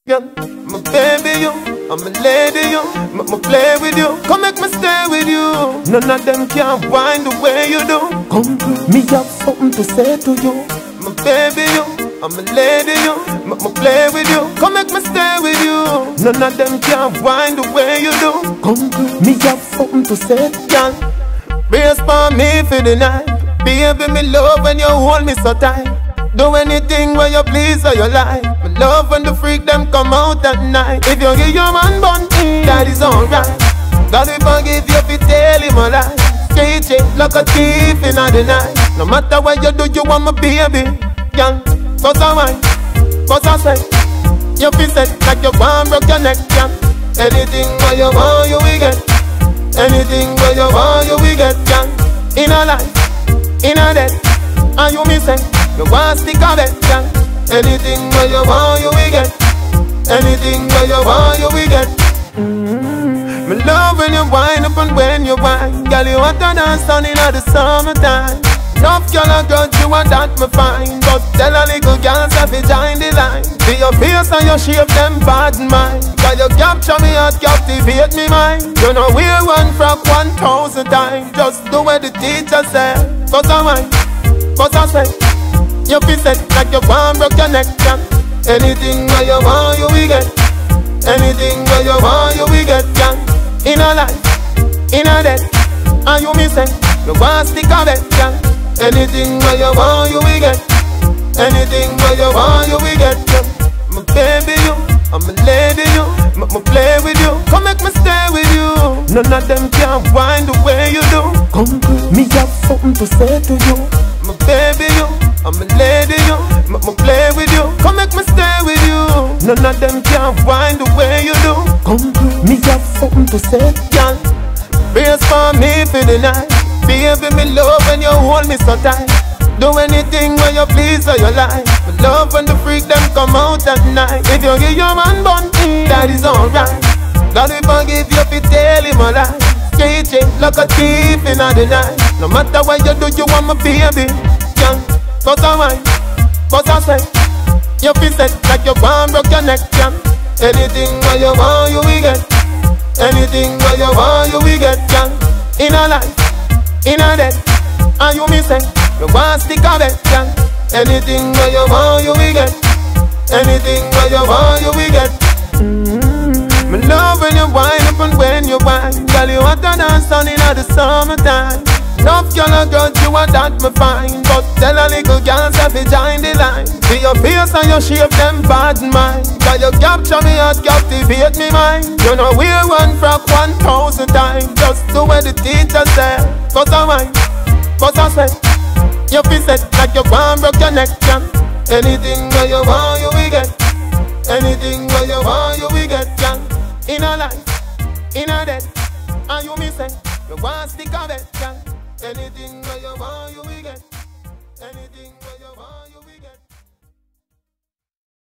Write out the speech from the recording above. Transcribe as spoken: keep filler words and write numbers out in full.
Yeah, my baby you, I'm a lady you, make me play with you, come make me stay with you. None of them can wind the way you do. Come through, me have something to say to you. My baby you, I'm a lady you, make me play with you, come make me stay with you. None of them can wind the way you do. Come through, me have something to say, girl. Brace for me for the night, baby me love when you hold me so tight. Do anything where you please or you like. My love when the freak them come out at night. If you give your man bun, that is alright. God will forgive you if you tell him a lie. Straight shit like a thief in the night. No matter what you do, you want my baby. Young, cause I wine, cause I say you feel set like you want broke your neck, yeah. Anything where you want, you will get. Anything where you want, you will get, yeah. In a life, in a death, and you me say you want stick of it, yeah. Anything where you want, you will get. Anything where you want, you will get. Mm-hmm. Me love when you wind up and when you wine. Girl, you want to dance on in the summertime. Enough girl a grudge you and that me fine. But tell a little girl to be join the line. See your face and your shape them bad mind. Cause you capture me and captivate me mind. You know wear one frock one thousand times. Just do what the teacher said. Cause I wine, cause I say you feel set like you want broke your neck, yeah. Anything where you want, you will get. Anything where you want, you will get, yeah. In a life, in a death, and you me say you want stick of it, yeah. Anything where you want, you will get. Anything where you want, you will get, yeah. My baby you, I'm a lady you, make me play with you, come make me stay with you. None of them can wind the way you do. Come through, me have something to say to you. My baby you, I'm a lady you, make me play with you, come make me stay with you. None of them can wind the way you do. Come through, me have something to say, girl. Brace for me for the night, baby me love when you hold me so tight. Do anything where you please or you like. Me love when the freak them come out at night. If you give your man bun, that is alright. God will forgive you if you tell him a lie. Straight shit like a thief in the night. No matter what you do, you want my baby. Young, cause I wine, cause I say you feel set like you want broke your neck, yeah. Anything where you want, you will get. Anything where you want, you will get, yeah. In a life, in a death, and you me say you want stick of it, yeah. Anything where you want, you will get. Anything where you want, you will get. Mm-hmm. Me love when you wind up and when you wine. Girl, you want to dance on in the summertime. Enough girl a grudge you and that me fine. But tell a little girl to be join the line. See your face and your shape them bad mind. Cause you capture me and captivate me mind. You know wear one frock one thousand times. Just do what the teacher said. Cause I wine, cause I say you feel set like you want broke your neck, yeah. Anything where you want, you will get. Anything where you want, you will get, yeah. In a life, in a death, and you me say you want stick of it, yeah. Anything where you want, you will get. Anything where you want.